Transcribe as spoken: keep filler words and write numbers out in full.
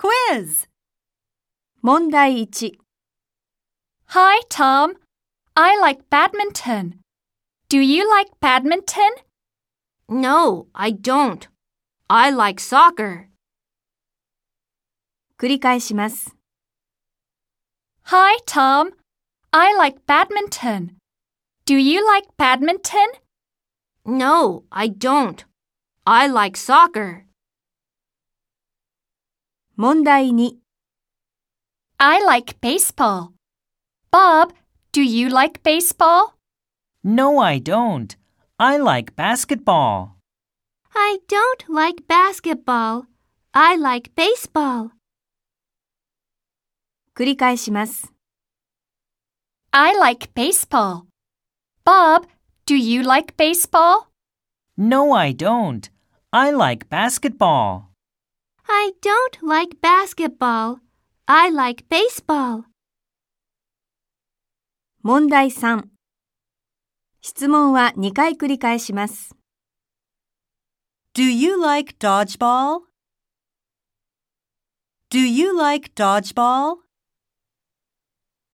quiz. 問題いち。 Hi, Tom. I like badminton. Do you like badminton? No, I don't. I like soccer. 繰り返します。 Hi, Tom. I like badminton. Do you like badminton? No, I don't. I like soccer. 問題に。 I like baseball. Bob, do you like baseball? No, I don't. I like basketball. I don't like basketball. I like baseball. 繰り返します。 I like baseball. Bob, do you like baseball? No, I don't. I like basketball. I don't like basketball. I like baseball. 問題さん。質問はにかい繰り返します。 Do you like dodgeball? Do you like dodgeball?